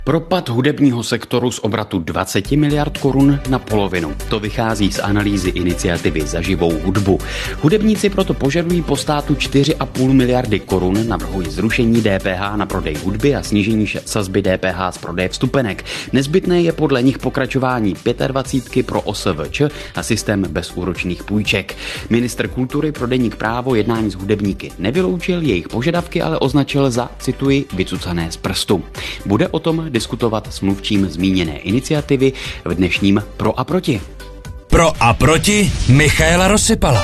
Propad hudebního sektoru z obratu 20 miliard korun na polovinu. To vychází z analýzy iniciativy Za živou hudbu. Hudebníci proto požadují po státu 4,5 miliardy korun, navrhují zrušení DPH na prodej hudby a snížení sazby DPH z prodeje vstupenek. Nezbytné je podle nich pokračování 25 pro OSVČ a systém bezúročných půjček. Ministr kultury pro deník Právo jednání s hudebníky nevyloučil, jejich požadavky ale označil za, cituji, vycucané z prstu. Bude o tom diskutovat s mluvčím zmíněné iniciativy v dnešním Pro a proti. Pro a proti Michaela Rozsypala.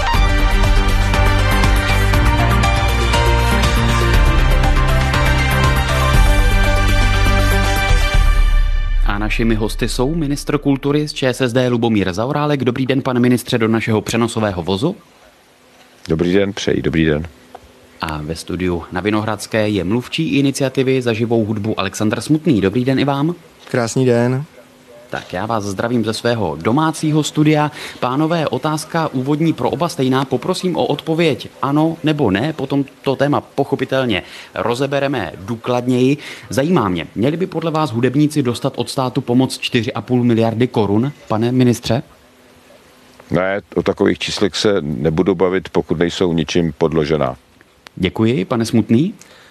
A našimi hosty jsou ministr kultury z ČSSD Lubomír Zaorálek. Dobrý den, pane ministře, do našeho přenosového vozu. Dobrý den, přeji, dobrý den. A ve studiu na Vinohradské je mluvčí iniciativy Za živou hudbu Alexandr Smutný. Dobrý den i vám. Krásný den. Tak já vás zdravím ze svého domácího studia. Pánové, otázka úvodní pro oba stejná. Poprosím o odpověď ano nebo ne, potom to téma pochopitelně rozebereme důkladněji. Zajímá mě, měli by podle vás hudebníci dostat od státu pomoc 4,5 miliardy korun, pane ministře? Ne, o takových číslech se nebudu bavit, pokud nejsou ničím podložená. Děkuji, pane Smutný.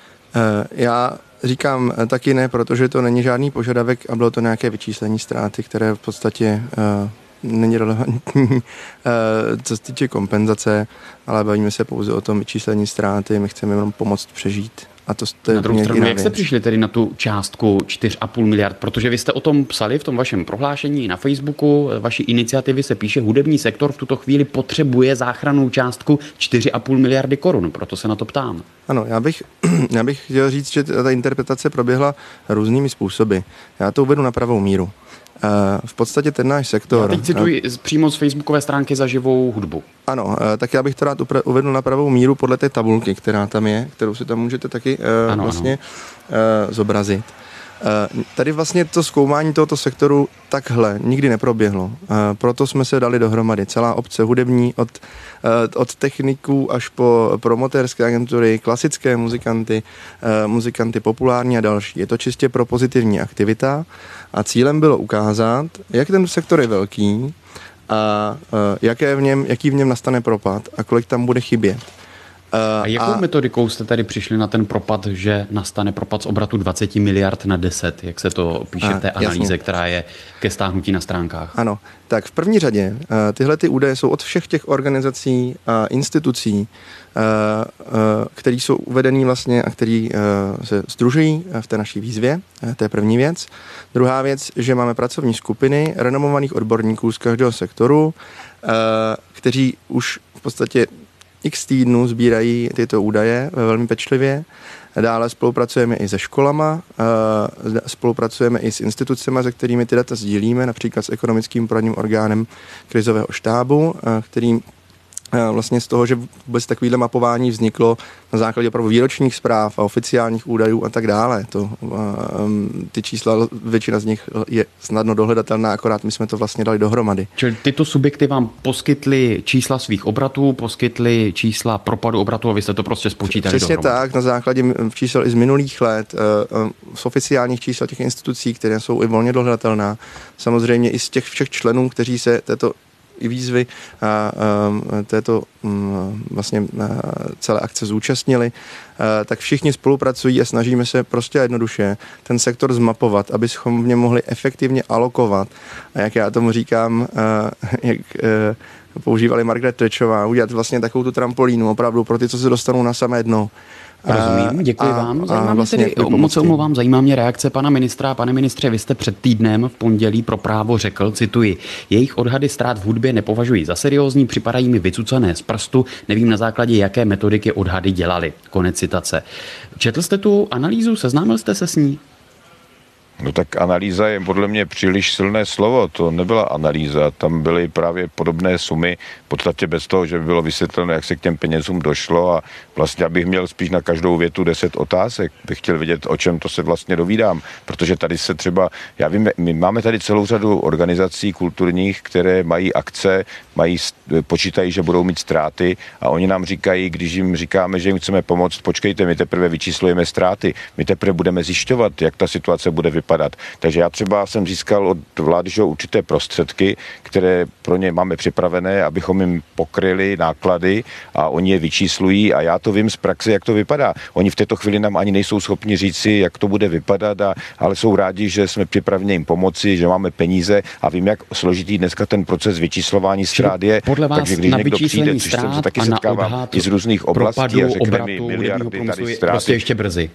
Já říkám taky ne, protože to není žádný požadavek a bylo to nějaké vyčíslení ztráty, které v podstatě není relevantní, co se týče kompenzace, ale bavíme se pouze o tom vyčíslení ztráty, my chceme jenom pomoct přežít. A to je na druhou stranu, jak jste přišli tedy na tu částku 4,5 miliard? Protože vy jste o tom psali v tom vašem prohlášení na Facebooku, vaší iniciativy se píše, hudební sektor v tuto chvíli potřebuje záchrannou částku 4,5 miliardy korun, proto se na to ptám. Ano, já bych chtěl říct, že ta interpretace proběhla různými způsoby. Já to uvedu na pravou míru. V podstatě ten náš sektor... Já teď cituji přímo z facebookové stránky Za živou hudbu. Ano, tak já bych to rád uvedl na pravou míru podle té tabulky, která tam je, kterou si tam můžete taky vlastně zobrazit. Tady vlastně to zkoumání tohoto sektoru takhle nikdy neproběhlo. Proto jsme se dali dohromady. Celá obce hudební, od techniků až po promotérské agentury, klasické muzikanty populární a další. Je to čistě pro pozitivní aktivita a cílem bylo ukázat, jak ten sektor je velký a jaký v něm nastane propad a kolik tam bude chybět. A jakou metodikou jste tady přišli na ten propad, že nastane propad z obratu 20 miliard na 10, jak se to píše v té analýze, jasně, která je ke stáhnutí na stránkách? Ano, tak v první řadě tyhle ty údaje jsou od všech těch organizací a institucí, které jsou uvedený vlastně a který se sdružují v té naší výzvě, to je první věc. Druhá věc, že máme pracovní skupiny renomovaných odborníků z každého sektoru, kteří už v podstatě x týdnů sbírají tyto údaje velmi pečlivě. Dále spolupracujeme i se školama, spolupracujeme i s institucemi, se kterými ty data sdílíme, například s ekonomickým poradním orgánem krizového štábu, kterým vlastně z toho, že vůbec takovýhle mapování vzniklo na základě opravdu výročních zpráv a oficiálních údajů a tak dále. Ty čísla, většina z nich je snadno dohledatelná, akorát my jsme to vlastně dali dohromady. Čili tyto subjekty vám poskytly čísla svých obratů, poskytly čísla propadu obratu a vy jste to prostě spočítali Přesně dohromady. Tak, na základě čísel i z minulých let, z oficiálních čísel těch institucí, které jsou i volně dohledatelná, samozřejmě i z těch všech členů, kteří se této i výzvy a této vlastně celé akce zúčastnili, tak všichni spolupracují a snažíme se prostě jednoduše ten sektor zmapovat, abychom v něm mohli efektivně alokovat. A jak já tomu říkám, jak používali Margaret Thatcherová, udělat vlastně takovou tu trampolínu opravdu pro ty, co se dostanou na samé dno. Rozumím, děkuji vám. Moc se omlouvám, zajímá mě reakce pana ministra. Pane ministře, vy jste před týdnem v pondělí pro Právo řekl, cituji, jejich odhady ztrát v hudbě nepovažuji za seriózní, připadají mi vycucané z prstu, nevím na základě jaké metodiky odhady dělali. Konec citace. Četl jste tu analýzu, seznámil jste se s ní? No tak analýza je podle mě příliš silné slovo, to nebyla analýza, tam byly právě podobné sumy, v podstatě bez toho, že by bylo vysvětleno, jak se k těm penězům došlo a vlastně abych měl spíš na každou větu 10 otázek, bych chtěl vědět, o čem to se vlastně dovídám, protože tady se třeba, já vím, my máme tady celou řadu organizací kulturních, které mají akce, počítají, že budou mít ztráty a oni nám říkají, když jim říkáme, že jim chceme pomoct, počkejte, my teprve vyčíslujeme ztráty, my teprve budeme zjišťovat, jak ta situace bude vypadat vypadat. Takže já třeba jsem získal od vlády určité prostředky, které pro ně máme připravené, abychom jim pokryli náklady a oni je vyčíslují a já to vím z praxe, jak to vypadá. Oni v této chvíli nám ani nejsou schopni říci, jak to bude vypadat, ale jsou rádi, že jsme připraveni jim pomoci, že máme peníze a vím, jak složitý dneska ten proces vyčíslování ztrát je. Takže když někdo přijde, což jsem se taky setkávám i z různých oblastí a řekne mi miliardy tady ztráty. Prostě ještě brzy.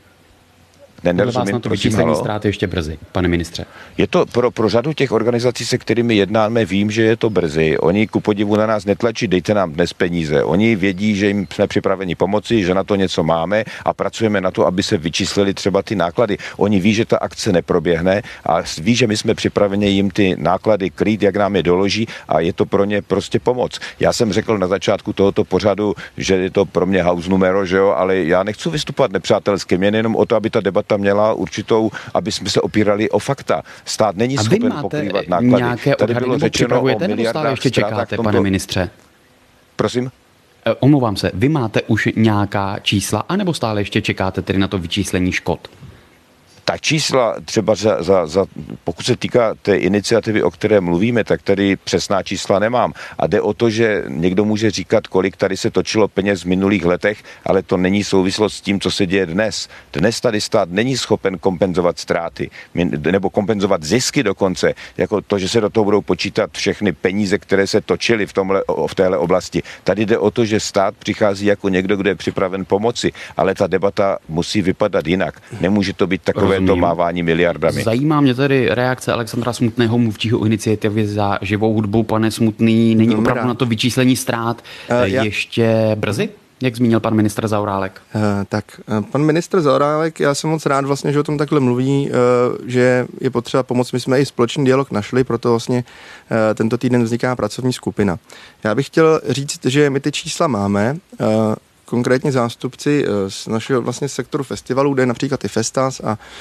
Podle vás na to vyčíslení ztráty ještě brzy, pane ministře. Je to pro řadu těch organizací, se kterými jednáme, vím, že je to brzy. Oni ku podivu na nás netlačí, dejte nám dnes peníze. Oni vědí, že jim jsme připraveni pomoci, že na to něco máme a pracujeme na to, aby se vyčíslili třeba ty náklady. Oni ví, že ta akce neproběhne a ví, že my jsme připraveni jim ty náklady krýt, jak nám je doloží a je to pro ně prostě pomoc. Já jsem řekl na začátku tohoto pořadu, že je to pro mě house numero, že jo, ale já nechci vystupovat nepřátelsky, jen jenom o to, aby ta debata měla určitou, aby jsme se opírali o fakta. Stát není schopen pokrývat náklady. Nějaké odhady nebo připravujete, nebo stále ještě čekáte, pane ministře? Prosím? Omlouvám se, vy máte už nějaká čísla, anebo stále ještě čekáte tedy na to vyčíslení škod? Ta čísla třeba pokud se týká té iniciativy, o které mluvíme, tak tady přesná čísla nemám. A jde o to, že někdo může říkat, kolik tady se točilo peněz v minulých letech, ale to není souvislost s tím, co se děje dnes. Dnes tady stát není schopen kompenzovat ztráty, nebo kompenzovat zisky dokonce, jako to, že se do toho budou počítat všechny peníze, které se točily v téhle oblasti. Tady jde o to, že stát přichází jako někdo, kdo je připraven pomoci, ale ta debata musí vypadat jinak. Nemůže to být takové domávání miliardami. Zajímá mě tedy reakce Alexandra Smutného, mluvčího iniciativy za živou hudbu. Pane Smutný, není opravdu na to vyčíslení ztrát ještě brzy? Jak zmínil pan ministr Zaorálek? Pan ministr Zaorálek, já jsem moc rád vlastně, že o tom takhle mluví, že je potřeba pomoct. My jsme i společný dialog našli, proto vlastně tento týden vzniká pracovní skupina. Já bych chtěl říct, že my ty čísla máme, konkrétně zástupci z našeho vlastně sektoru festivalů, kde je například i Festas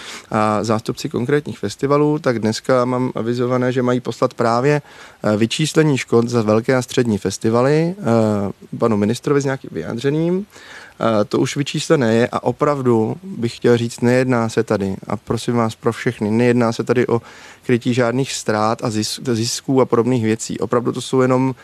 a zástupci konkrétních festivalů, tak dneska mám avizované, že mají poslat právě vyčíslení škod za velké a střední festivaly panu ministrovi s nějakým vyjádřením. To už vyčíslené je a opravdu bych chtěl říct, nejedná se tady, a prosím vás pro všechny, nejedná se tady o krytí žádných ztrát a zisků a podobných věcí. Opravdu to jsou jenom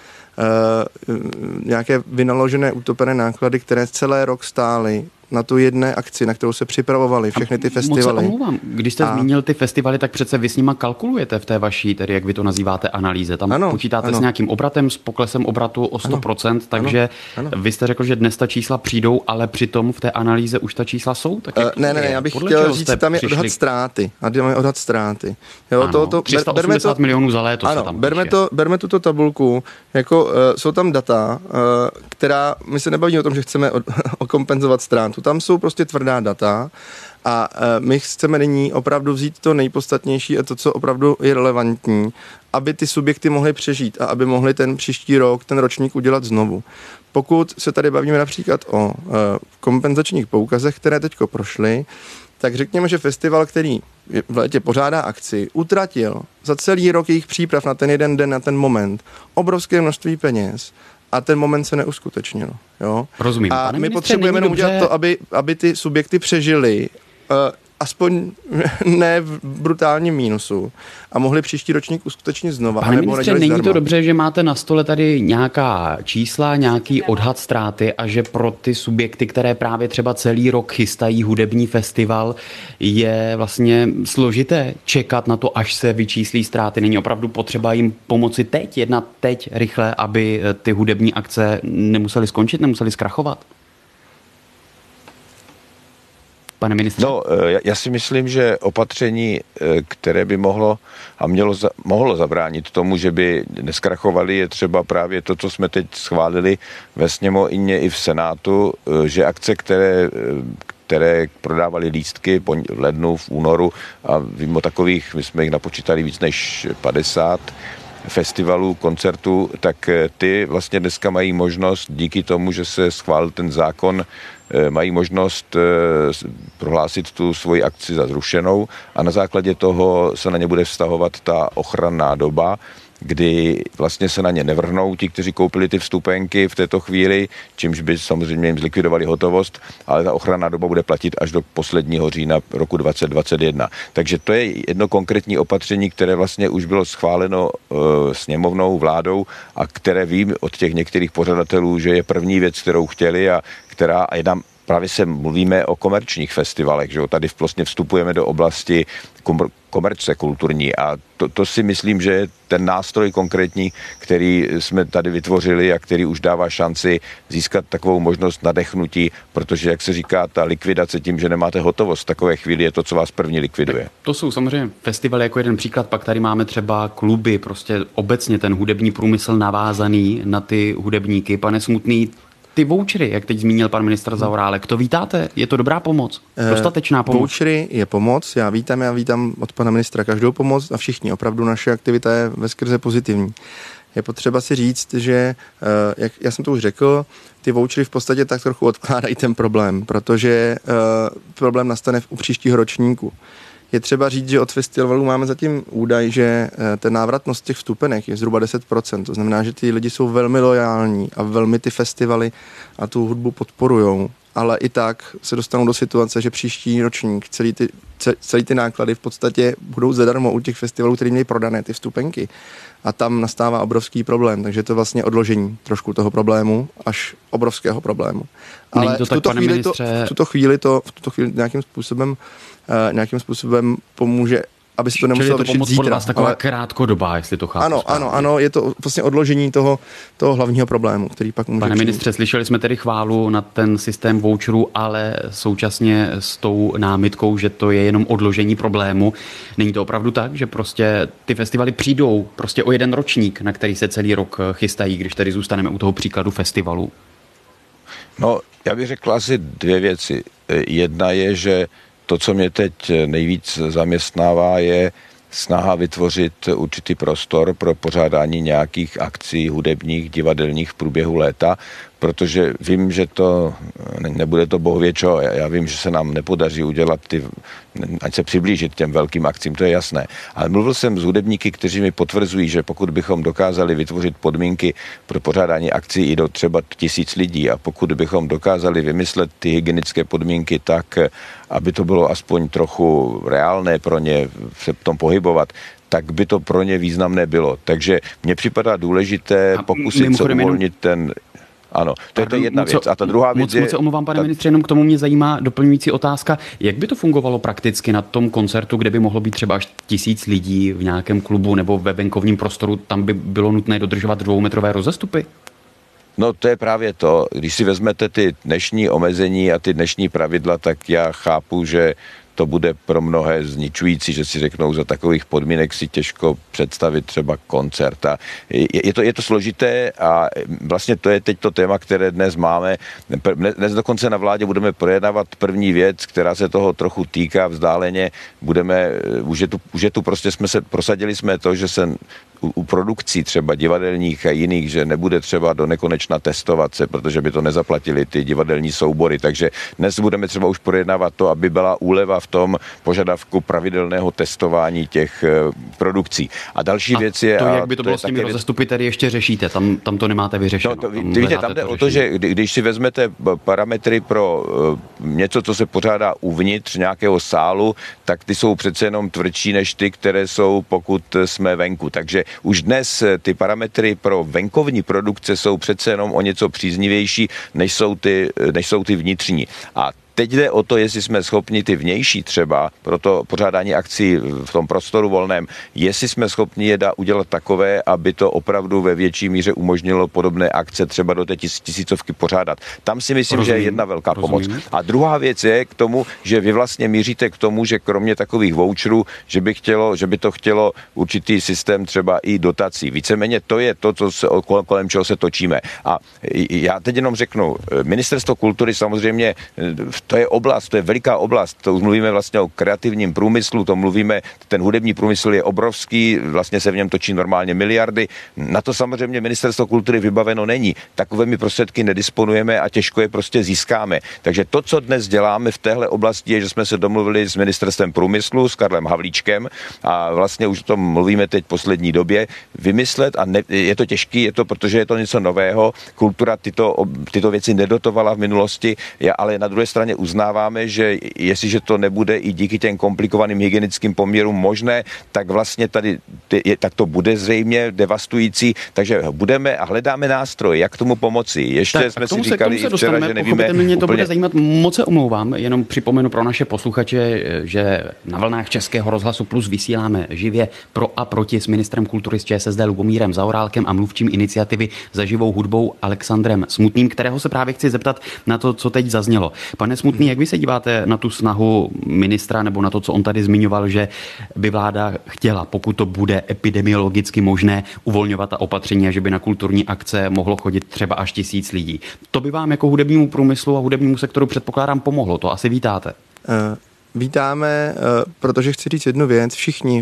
nějaké vynaložené, utopené náklady, které celé rok stály na tu jedné akci, na kterou se připravovaly všechny ty festivaly. Moc se omlouvám. Když jste zmínil ty festivaly, tak přece vy s nima kalkulujete v té vaší, tedy jak vy to nazýváte, analýze. Tam počítáte s nějakým obratem, s poklesem obratu o 100%, takže vy jste řekl, že dnes ta čísla přijdou, ale přitom v té analýze už ta čísla jsou? Tak ne, já bych chtěl říct, tam je odhad ztráty. A tam je odhad ztráty. Jo, ano, 380 milionů za léto se tam berme tuto tabulku, jako jsou tam data, která, my se nebavíme o tom, že chceme okompenzovat ztrátu. Tam jsou prostě tvrdá data a my chceme nyní opravdu vzít to nejpodstatnější a to, co opravdu je relevantní, aby ty subjekty mohly přežít a aby mohly ten příští rok, ten ročník udělat znovu. Pokud se tady bavíme například o kompenzačních poukazech, které teďko prošly, tak řekněme, že festival, který v létě pořádá akci, utratil za celý rok jejich příprav na ten jeden den, na ten moment, obrovské množství peněz, a ten moment se neuskutečnil. Jo? Rozumím. A my potřebujeme udělat to, aby ty subjekty přežily, aspoň ne v brutálním mínusu, a mohli příští ročník uskutečnit znova. Pane ministře, není to dobře, že máte na stole tady nějaká čísla, nějaký odhad ztráty a že pro ty subjekty, které právě třeba celý rok chystají hudební festival, je vlastně složité čekat na to, až se vyčíslí ztráty. Není opravdu potřeba jim pomoci jednat teď rychle, aby ty hudební akce nemusely skončit, nemusely zkrachovat? Pane ministře? No, já si myslím, že opatření, které by mohlo zabránit tomu, že by neskrachovali, je třeba právě to, co jsme teď schválili ve sněmovně i v Senátu, že akce, které prodávali lístky v lednu, v únoru, a vím o takových, my jsme jich napočítali víc než 50 festivalů, koncertů, tak ty vlastně dneska mají možnost, díky tomu, že se schválil ten zákon, mají možnost prohlásit tu svoji akci za zrušenou a na základě toho se na ně bude vztahovat ta ochranná doba kdy vlastně se na ně nevrhnou ti, kteří koupili ty vstupenky v této chvíli, čímž by samozřejmě jim zlikvidovali hotovost, ale ta ochranná doba bude platit až do posledního října roku 2021. Takže to je jedno konkrétní opatření, které vlastně už bylo schváleno sněmovnou, vládou a které vím od těch některých pořadatelů, že je první věc, kterou chtěli a je tam právě se mluvíme o komerčních festivalech, že jo? Tady vlastně vstupujeme do oblasti komerce kulturní a to si myslím, že je ten nástroj konkrétní, který jsme tady vytvořili a který už dává šanci získat takovou možnost nadechnutí, protože, jak se říká, ta likvidace tím, že nemáte hotovost v takové chvíli, je to, co vás první likviduje. To jsou samozřejmě festivaly jako jeden příklad, pak tady máme třeba kluby, prostě obecně ten hudební průmysl navázaný na ty hudebníky. Pane Smutný, ty vouchery, jak teď zmínil pan ministr Zaorálek, to vítáte? Je to dobrá pomoc? Dostatečná pomoc? Vouchery je pomoc, já vítám od pana ministra každou pomoc a všichni. Opravdu naše aktivita je veskrze pozitivní. Je potřeba si říct, že, jak já jsem to už řekl, ty vouchery v podstatě tak trochu odkládají ten problém, protože problém nastane u příštího ročníku. Je třeba říct, že od festivalů máme zatím údaj, že ten návratnost těch vstupenek je zhruba 10%. To znamená, že ty lidi jsou velmi lojální a velmi ty festivaly a tu hudbu podporujou. Ale i tak se dostanou do situace, že příští ročník celý ty náklady v podstatě budou zadarmo u těch festivalů, který mějí prodané ty vstupenky. A tam nastává obrovský problém, takže to je vlastně odložení trošku toho problému, až obrovského problému. Ale v tuto chvíli nějakým způsobem pomůže, aby se to nemuselo řešit zítra. Podle vás taková krátkodobá, jestli to chápu. Ano, je to vlastně odložení toho hlavního problému, který pak může... Pane ministře, slyšeli jsme tedy chválu na ten systém voucherů, ale současně s tou námitkou, že to je jenom odložení problému. Není to opravdu tak, že prostě ty festivaly přijdou prostě o jeden ročník, na který se celý rok chystají, když tady zůstaneme u toho příkladu festivalu? No, já bych řekl asi dvě věci. Jedna je, že to, co mě teď nejvíc zaměstnává, je snaha vytvořit určitý prostor pro pořádání nějakých akcí hudebních, divadelních v průběhu léta, protože vím, že to nebude to bohvěčo, já vím, že se nám nepodaří udělat ať se přiblížit těm velkým akcím, to je jasné. Ale mluvil jsem s hudebníky, kteří mi potvrzují, že pokud bychom dokázali vytvořit podmínky pro pořádání akcí i do třeba 1000 lidí a pokud bychom dokázali vymyslet ty hygienické podmínky tak, aby to bylo aspoň trochu reálné pro ně se v tom pohybovat, tak by to pro ně významné bylo. Takže mně připadá důležité pokusit se uvolnit ten... Ano, to je jedna věc. A ta druhá věc je... Moc se omlouvám, pane ministře, jenom k tomu mě zajímá doplňující otázka. Jak by to fungovalo prakticky na tom koncertu, kde by mohlo být třeba až 1000 lidí v nějakém klubu nebo ve venkovním prostoru, tam by bylo nutné dodržovat 2metrové rozestupy? No to je právě to. Když si vezmete ty dnešní omezení a ty dnešní pravidla, tak já chápu, že to bude pro mnohé zničující, že si řeknou, za takových podmínek si těžko představit třeba koncert. A je to složité a vlastně to je teď to téma, které dnes máme. Dnes dokonce na vládě budeme projednávat první věc, která se toho trochu týká vzdáleně. Prosadili jsme to, že se u produkcí třeba divadelních a jiných, že nebude třeba do nekonečna testovat se, protože by to nezaplatili ty divadelní soubory. Takže dnes budeme třeba už projednávat to, aby byla úleva v tom požadavku pravidelného testování těch produkcí. A další věc je... To, jak by to bylo s těmi rozestupy, tady ještě řešíte, tam to nemáte vyřešeno. Víte, tam jde o to, že když si vezmete parametry pro něco, co se pořádá uvnitř nějakého sálu, tak ty jsou přece jenom tvrdší než ty, které jsou, pokud jsme venku. Takže už dnes ty parametry pro venkovní produkce jsou přece jenom o něco příznivější, než jsou ty vnitřní. A teď jde o to, jestli jsme schopni ty vnější třeba pro to pořádání akcí v tom prostoru volném, jestli jsme schopni je udělat takové, aby to opravdu ve větší míře umožnilo podobné akce třeba do té 1000 pořádat. Tam si myslím, že je jedna velká pomoc. A druhá věc je k tomu, že vy vlastně míříte k tomu, že kromě takových voucherů, že by to chtělo určitý systém třeba i dotací. Víceméně to je to, kolem čeho se točíme. A já teď jenom řeknu, Ministerstvo kultury samozřejmě v To je oblast, to je veliká oblast. To už mluvíme vlastně o kreativním průmyslu, to mluvíme, ten hudební průmysl je obrovský, vlastně se v něm točí normálně miliardy. Na to samozřejmě Ministerstvo kultury vybaveno není. Takovými prostředky nedisponujeme a těžko je prostě získáme. Takže to, co dnes děláme v téhle oblasti, je, že jsme se domluvili s Ministerstvem průmyslu, s Karlem Havlíčkem a vlastně už o tom mluvíme teď v poslední době, vymyslet a je to těžký, protože je to něco nového. Kultura tyto věci nedotovala v minulosti, ale na druhé straně uznáváme, že jestliže to nebude i díky těm komplikovaným hygienickým poměrům možné, tak vlastně tady tak to bude zřejmě devastující, takže budeme a hledáme nástroj, jak tomu pomoci. Ještě tak, jsme si říkali i včera, že nevíme. Mě to úplně... bude zajímat, moc se omlouvám, jenom připomenu pro naše posluchače, že na vlnách Českého rozhlasu Plus vysíláme živě pro a proti s ministrem kultury z ČSSD Lubomírem Zaorálkem a mluvčím iniciativy Za živou hudbou Alexandrem Smutným, kterého se právě chci zeptat na to, co teď zaznělo. Pane Smutný, jak vy se díváte na tu snahu ministra nebo na to, co on tady zmiňoval, že by vláda chtěla, pokud to bude epidemiologicky možné, uvolňovat ta opatření a že by na kulturní akce mohlo chodit třeba až 1000 lidí. To by vám jako hudebnímu průmyslu a hudebnímu sektoru předpokládám pomohlo, to asi vítáte. Vítáme, protože chci říct jednu věc, všichni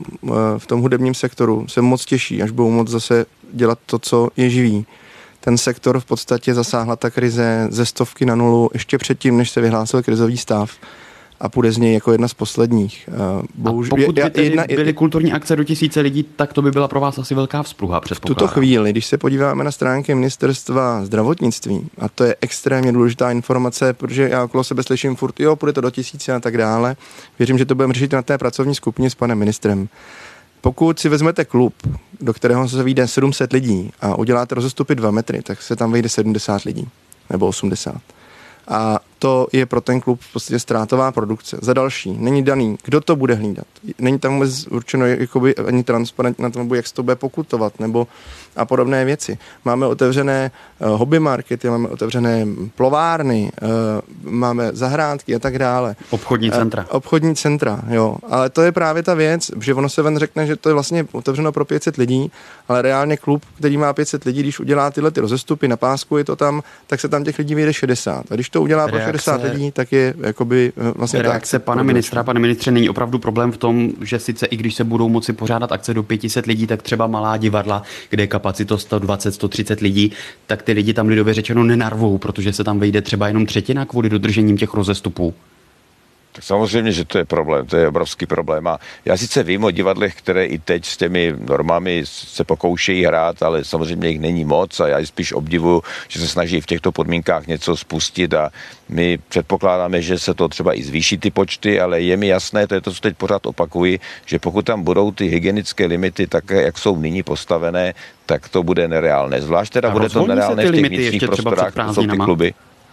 v tom hudebním sektoru se moc těší, až budou moc zase dělat to, co je živý. Ten sektor v podstatě zasáhla ta krize ze 100 na 0 ještě předtím, než se vyhlásil krizový stav a půjde z něj jako jedna z posledních. Pokud by byly kulturní akce do 1000 lidí, tak to by byla pro vás asi velká vzpruha, předpokládám. V tuto chvíli, když se podíváme na stránky Ministerstva zdravotnictví, a to je extrémně důležitá informace, protože já okolo sebe slyším furt, půjde to do 1000 a tak dále. Věřím, že to budeme řešit na té pracovní skupině s panem ministrem. Pokud si vezmete klub, do kterého se vyjde 700 lidí a uděláte rozestupy 2 metry, tak se tam vejde 70 lidí nebo 80. A to je pro ten klub v podstatě ztrátová produkce. Za další, není daný, kdo to bude hlídat. Není tam vůbec určeno jakoby, ani transparentně na tom, jak se to bude pokutovat, nebo a podobné věci. Máme otevřené hobby markety, máme otevřené plovárny, máme zahrádky a tak dále. Obchodní centra, jo. Ale to je právě ta věc, že ono se ven řekne, že to je vlastně otevřeno pro 500 lidí, ale reálně klub, který má 500 lidí, když udělá tyhle ty rozestupy, na pásku je to tam, tak se tam těch lidí vyjde 60. A když to udělá pro 60 lidí, tak je jakoby vlastně reakce pana ministra. Pane ministře, není opravdu problém v tom, že sice i když se budou moci pořádat akce do 500 lidí, tak třeba malá divadla, kde je kapacita 120, 130 lidí, tak ty lidi tam lidově řečeno nenarvou, protože se tam vejde třeba jenom třetina kvůli dodržením těch rozestupů. Tak samozřejmě, že to je problém, to je obrovský problém. A já sice vím o divadlech, které i teď s těmi normami se pokoušejí hrát, ale samozřejmě jich není moc a já je spíš obdivuju, že se snaží v těchto podmínkách něco spustit a my předpokládáme, že se to třeba i zvýší ty počty, ale je mi jasné, to je to, co teď pořád opakuji, že pokud tam budou ty hygienické limity tak, jak jsou nyní postavené, tak to bude nereálné. Zvlášť teda bude to nereálné v těch vnitřních prostorách, to jsou ty kluby.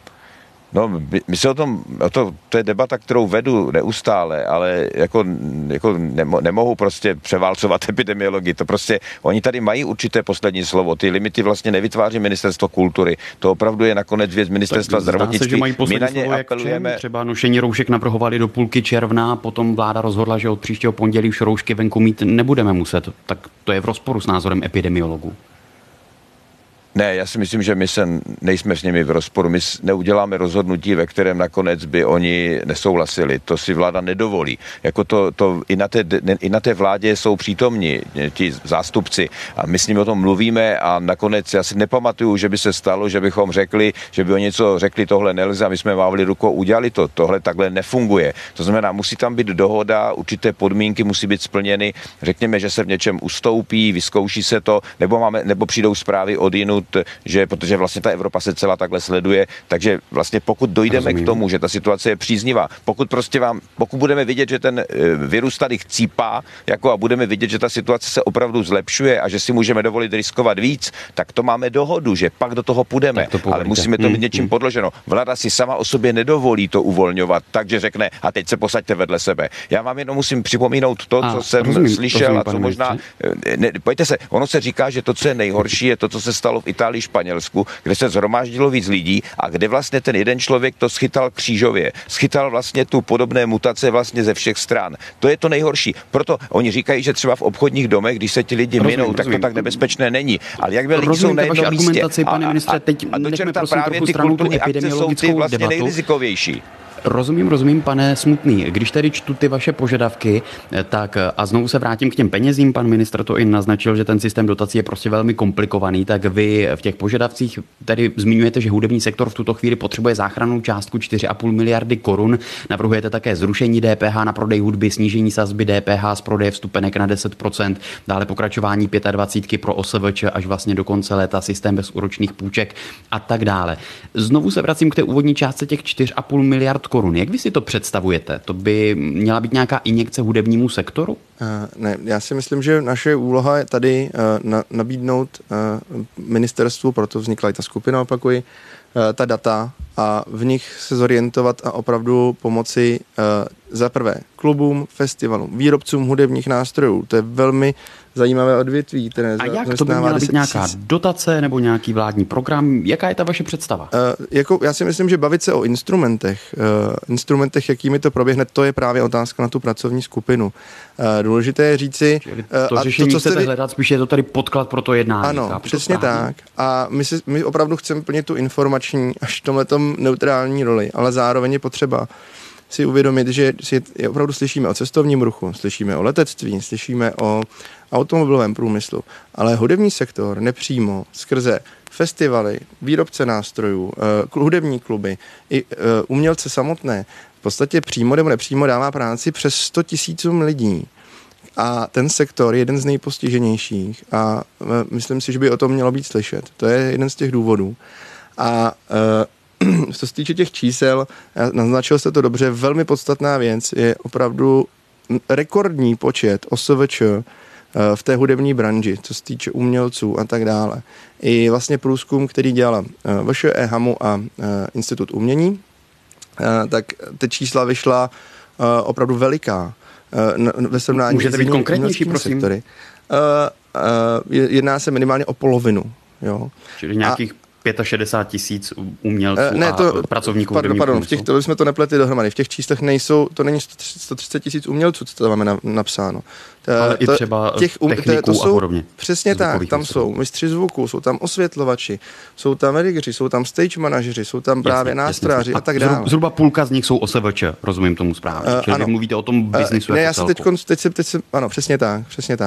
No, my se to je debata, kterou vedu neustále, ale jako nemohu prostě převálcovat epidemiologii. To prostě, oni tady mají určité poslední slovo. Ty limity vlastně nevytváří Ministerstvo kultury. To opravdu je nakonec věc Ministerstva zdravotnictví. Zdá se, že mají poslední slovo, apelujeme. Třeba nošení roušek navrhovali do půlky června, potom vláda rozhodla, že od příštího pondělí už roušky venku mít nebudeme muset. Tak to je v rozporu s názorem epidemiologů. Ne, já si myslím, že my nejsme s nimi v rozporu. My neuděláme rozhodnutí, ve kterém nakonec by oni nesouhlasili. To si vláda nedovolí. Jako to i na té vládě jsou přítomní ti zástupci a my s nimi o tom mluvíme a nakonec já si nepamatuju, že by se stalo, že bychom řekli, že by o něco řekli, tohle nelze a my jsme mávli rukou, udělali to. Tohle takhle nefunguje. To znamená, musí tam být dohoda, určité podmínky musí být splněny. Řekněme, že se v něčem ustoupí, vyzkouší se to, nebo přijdou zprávy od jinut, že protože vlastně ta Evropa se celá takhle sleduje, takže vlastně pokud dojdeme k tomu, že ta situace je příznivá, pokud budeme vidět, že ten virus tady chcípá, a budeme vidět, že ta situace se opravdu zlepšuje a že si můžeme dovolit riskovat víc, tak to máme dohodu, že pak do toho půjdeme, ale musíme to mít něčím podloženo. Vláda si sama o sobě nedovolí to uvolňovat, takže řekne, a teď se posaďte vedle sebe. Já vám jenom musím připomínout to, co jsem slyšel a co možná pojďte se, ono se říká, že to, co je nejhorší, je to, co se stalo v Itálii, Španělsku, kde se shromáždilo víc lidí a kde vlastně ten jeden člověk to schytal křížově. Schytal vlastně tu podobné mutace vlastně ze všech stran. To je to nejhorší. Proto oni říkají, že třeba v obchodních domech, když se ti lidi minou, tak to tak nebezpečné není. Ale jak lidi jsou na jednom místě pane ministře, teď a dočerta právě ty kulturní akce jsou ty vlastně nejrizikovější. Rozumím, pane Smutný. Když tedy čtu ty vaše požadavky, tak a znovu se vrátím k těm penězím, pan ministr to i naznačil, že ten systém dotací je prostě velmi komplikovaný, tak vy v těch požadavcích tedy zmiňujete, že hudební sektor v tuto chvíli potřebuje záchrannou částku 4,5 miliardy korun. Navrhujete také zrušení DPH na prodej hudby, snížení sazby DPH z prodeje vstupenek na 10%, dále pokračování 25 pro OSVČ až vlastně do konce léta, systém bezúročných půjček a tak dále. Znovu se vracím k té úvodní částce těch 4,5 miliard korun. Jak vy si to představujete? To by měla být nějaká injekce hudebnímu sektoru? Ne, já si myslím, že naše úloha je tady nabídnout ministerstvu, proto vznikla i ta skupina, opakuji, ta data a v nich se zorientovat a opravdu pomoci za prvé klubům, festivalům, výrobcům hudebních nástrojů. To je velmi zajímavé odvětví. A jak to by měla být nějaká dotace nebo nějaký vládní program? Jaká je ta vaše představa? Já si myslím, že bavit se o instrumentech, jakými to proběhne, to je právě otázka na tu pracovní skupinu. Důležité je říci... To řešení co chcete hledat, spíš je to tady podklad pro to jednání. Ano, přesně tak. A my opravdu chceme plnit tu informační až v tomhletom neutrální roli, ale zároveň je potřeba si uvědomit, že opravdu slyšíme o cestovním ruchu, slyšíme o letectví, slyšíme o automobilovém průmyslu, ale hudební sektor nepřímo skrze festivaly, výrobce nástrojů, hudební kluby i umělce samotné v podstatě přímo nebo nepřímo dává práci přes 100 000 lidí. A ten sektor je jeden z nejpostiženějších a myslím si, že by o tom mělo být slyšet. To je jeden z těch důvodů. A co se týče těch čísel, naznačil jste to dobře, velmi podstatná věc je opravdu rekordní počet OSVČ v té hudební branži, co se týče umělců a tak dále. I vlastně průzkum, který dělala VŠE, HAMU a Institut umění, tak ty čísla vyšla opravdu veliká ve srovnání. Můžete být konkrétnější, prosím? Sektory. Jedná se minimálně o polovinu. Jo. Čili nějakých 65 000 umělců a pracovníků. Pardon, to jsme to nepletli dohromady. V těch číslech to není 130 000 umělců, co to máme napsáno. Ale i třeba techniků a podobně. Přesně tak, tam jsou mistři zvuku, jsou tam osvětlovači, jsou tam editoři, jsou tam stage manažeři, jsou tam právě nástrojáři a tak dále. Zhruba půlka z nich jsou OSVČ, rozumím tomu správně. Čili vy mluvíte o tom biznisu jako celku. Ano, přesně tak.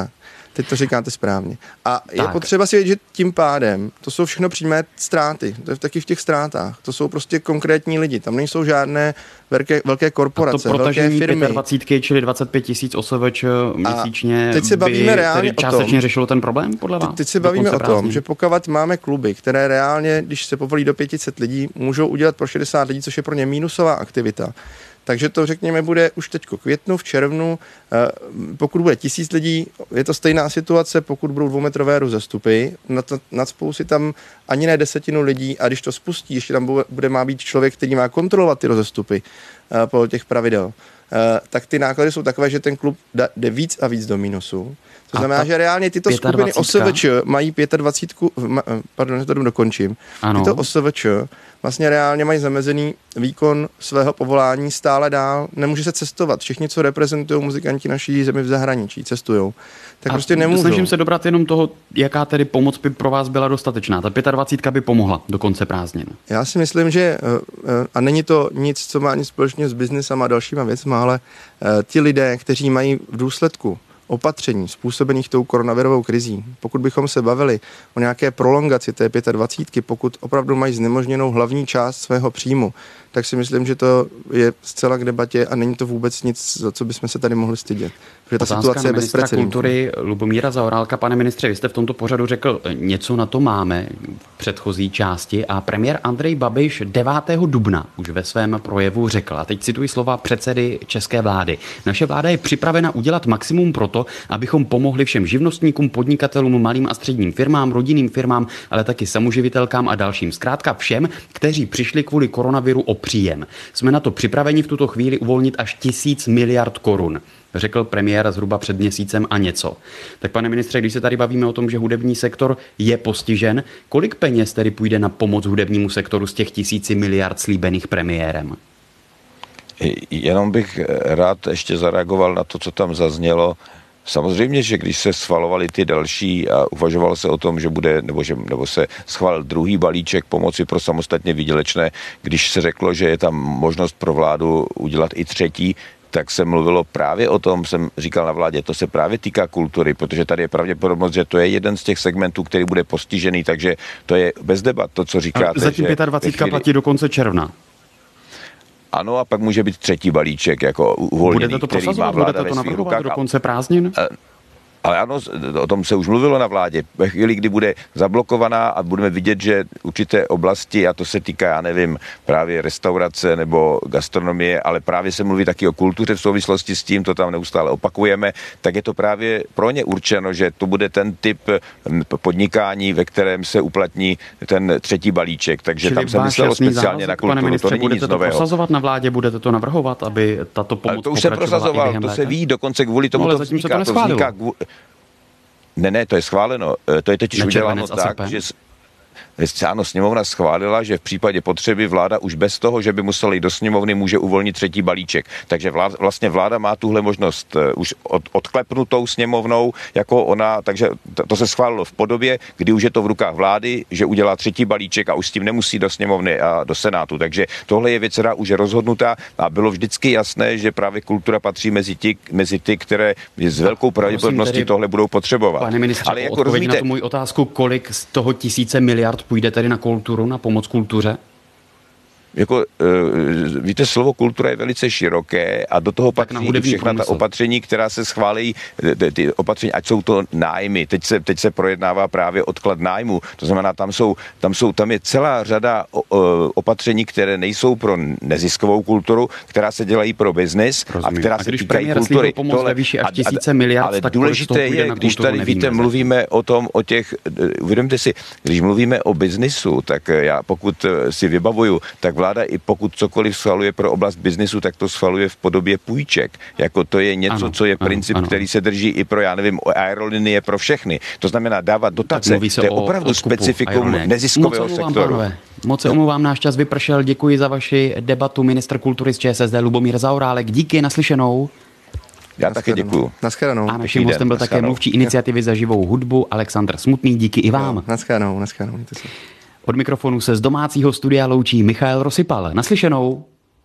Teď to říkáte správně. A je potřeba si vědět, že tím pádem to jsou všechno přímé ztráty. To je taky v těch ztrátách. To jsou prostě konkrétní lidi. Tam nejsou žádné velké korporace, velké firmy. 25, čili 25 000 OSVČ měsíčně teď se bavíme reálně částečně řešilo ten problém, podle vás? Teď se bavíme o tom, že pokud máme kluby, které reálně, když se povolí do 500 lidí, můžou udělat pro 60 lidí, což je pro ně mínusová aktivita. Takže to, řekněme, bude už teď v květnu, v červnu. Pokud bude 1000 lidí, je to stejná situace, pokud budou 2metrové rozestupy. Nacpou si tam ani ne 10 lidí a když to spustí, ještě tam má být člověk, který má kontrolovat ty rozestupy podle těch pravidel, tak ty náklady jsou takové, že ten klub jde víc a víc do mínusu. To znamená, že reálně tyto skupiny OSVČ mají 25, pardon, že to dokončím. Ano. Tyto OSVČ vlastně reálně mají zamezený výkon svého povolání stále dál. Nemůže se cestovat. Všichni, co reprezentují muzikanti naší zemi v zahraničí, cestujou. Tak prostě nemůžou. Snažím se dobrat jenom toho, jaká tedy pomoc by pro vás byla dostatečná. Ta 25 by pomohla do konce prázdnin. Já si myslím, že a není to nic, co má nic společného s biznesem a dalšíma věcma, ale ti lidé, kteří mají v důsledku opatření způsobených tou koronavirovou krizí, pokud bychom se bavili o nějaké prolongaci té 25, pokud opravdu mají znemožněnou hlavní část svého příjmu, tak si myslím, že to je zcela k debatě a není to vůbec nic, za co bychom se tady mohli stydět. Protože ta situace je bezprecedentní. Kultury Lubomíra Zaorálka, pane ministře, vy jste v tomto pořadu řekl, něco na to máme v předchozí části a premiér Andrej Babiš 9. dubna už ve svém projevu řekl, a teď cituji slova předsedy české vlády, naše vláda je připravena udělat maximum proto, abychom pomohli všem živnostníkům, podnikatelům, malým a středním firmám, rodinným firmám, ale taky samoživitelkám a dalším. Zkrátka všem, kteří přišli kvůli koronaviru o příjem. Jsme na to připraveni v tuto chvíli uvolnit až 1000 miliard korun, řekl premiér zhruba před měsícem a něco. Tak pane ministře, když se tady bavíme o tom, že hudební sektor je postižen, kolik peněz tedy půjde na pomoc hudebnímu sektoru z těch 1000 miliard slíbených premiérem? Jenom bych rád ještě zareagoval na to, co tam zaznělo. Samozřejmě, že když se schvalovaly ty další a uvažovalo se o tom, že bude, nebo se schválil druhý balíček pomoci pro samostatně výdělečné, když se řeklo, že je tam možnost pro vládu udělat i třetí, tak se mluvilo právě o tom, jsem říkal na vládě, to se právě týká kultury, protože tady je pravděpodobnost, že to je jeden z těch segmentů, který bude postižený, takže to je bez debat, to, co říkáte. Zatím 25 platí do konce června. Ano, a pak může být třetí balíček, jako uvolněný, budete to který prosazovat? má vláda Budete to ve svých navrhovat rukách. do konce prázdnin? Ale ano, o tom se už mluvilo na vládě. Ve chvíli, kdy bude zablokovaná a budeme vidět, že určité oblasti, a to se týká, já nevím, právě restaurace nebo gastronomie, ale právě se mluví taky o kultuře v souvislosti s tím, to tam neustále opakujeme, tak je to právě pro ně určeno, že to bude ten typ podnikání, ve kterém se uplatní ten třetí balíček. Takže tam se myslelo speciálně na kulturu. Pane ministře, to není budete nic to nového. prosazovat na vládě, budete to navrhovat, aby tato pomoc to už se prosazoval, to se ví, dokonce kvůli tomu to vzniká. Ne, to je schváleno. To je totiž uděláno tak, že ano, sněmovna schválila, že v případě potřeby vláda už bez toho, že by musela jít do sněmovny, může uvolnit třetí balíček. Takže vlastně vláda má tuhle možnost už odklepnutou sněmovnou, jako ona, takže to se schválilo v podobě, kdy už je to v rukách vlády, že udělá třetí balíček a už s tím nemusí do sněmovny a do Senátu. Takže tohle je věc, která už je rozhodnutá a bylo vždycky jasné, že právě kultura patří mezi ty, které s velkou pravděpodobností tohle budou potřebovat. Pane ministře, ale jako odpověď na tu moji otázku, kolik z toho 1000 miliard půjde tedy na kulturu, na pomoc kultuře? Jako, víte, slovo kultura je velice široké a do toho patří všechna ta opatření, která se schválí, ty opatření, ať jsou to nájmy. Teď se projednává právě odklad nájmu. To znamená, tam je celá řada opatření, které nejsou pro neziskovou kulturu, která se dělají pro biznis a která se týkají kultury. Pomoc ve výši až 1000 miliard, ale tak důležité je, když tady víte, mluvíme o těch, uvědomte si, když mluvíme o biznisu, tak já pokud si vybavuju, tak vláda i pokud cokoliv schvaluje pro oblast biznisu, tak to schvaluje v podobě půjček. Jako to je něco, co je princip, který se drží i pro, já nevím, aerolinie pro všechny. To znamená dávat dotace. To je opravdu specifikum neziskového sektoru. Moc se omlouvám, náš čas vypršel. Děkuji za vaši debatu. Ministr kultury z ČSSD Lubomír Zaorálek. Díky, naslyšenou. Já také děkuju. Naschledanou. A naším hostem byl také mluvčí iniciativy za živou hudbu Alexandr Smutný. Díky i vám. Naschledanou. Od mikrofonu se z domácího studia loučí Michael Rosypal. Naslyšenou.